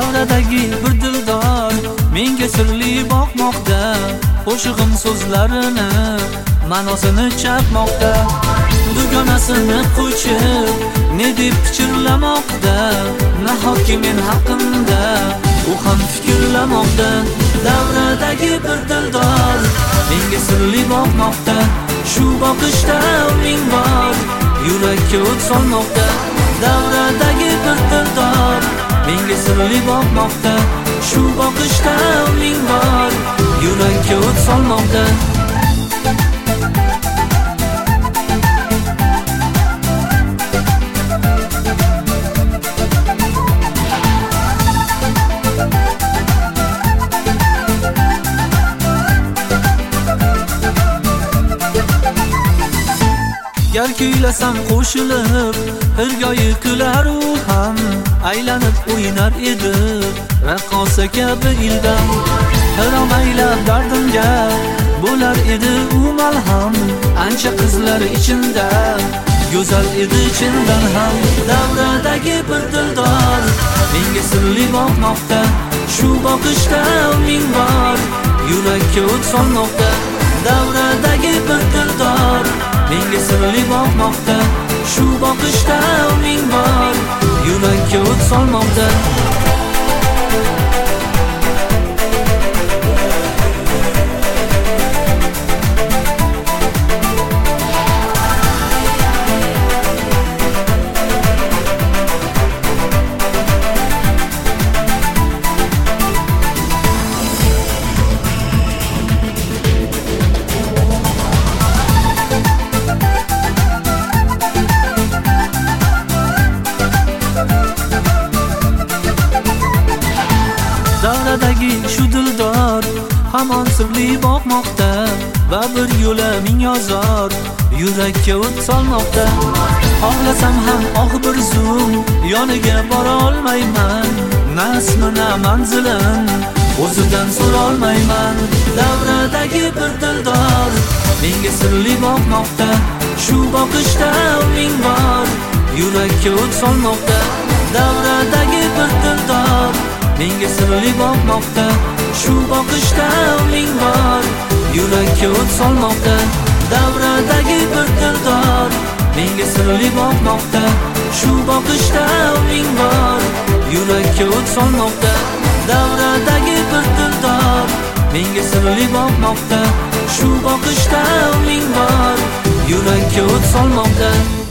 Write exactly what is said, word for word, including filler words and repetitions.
Davradagi bir dildor menga sirli boqmoqda, qo'shig'im so'zlarini ma'nosini chaqmoqda. Dugonasini qo'chib ne deb pichirlamoqda, nahotki men haqimda u ham fikrlamoqda. Davradagi bir dildor menga sirli boqmoqda, shu boqishda uning bor yurakka o't solmoqda. Davradagi bir dildor menga sirli boqmoqda, shu boqishda uning bor yurakka o't solmoqda. Gar kuylasam qo'shilib, hirgoyi kular u ham, aylanib o'yinar edi raqqosa kabi ildam. Harom aylab dardimga bo'lar edi u malham, ancha qizlar ichimda go'zal edi chindan ham. Davradagi bir dildor menga sirli boqmoqda, shu boqishda uning bor yurakka o't solmoqda. Davradagi bir dildor menga sirli boqmoqda, shu boqishda uning bor yurakka o't solmoqda. Davradagi shu dildor hamon sirli boqmoqda, va bir yo'la ming yozor yurakka o't solmoqda. Xohlasam ham oq bir zum yoniga bora olmayman, na ismi na manzilin o'zidan so'rolmayman. Davradagi bir dildor menga sirli boqmoqda, shu boqishda uning bor yurakka o't solmoqda. Davradagi bir dildor menga sirli boqmoqda, shu boqishda uning bor yurakka o't solmoqda. Davradagi bir dildor menga sirli boqmoqda, shu boqishda uning bor yurakka o't solmoqda. Davradagi bir dildor menga sirli boqmoqda, shu boqishda uning bor yurakka o't solmoqda.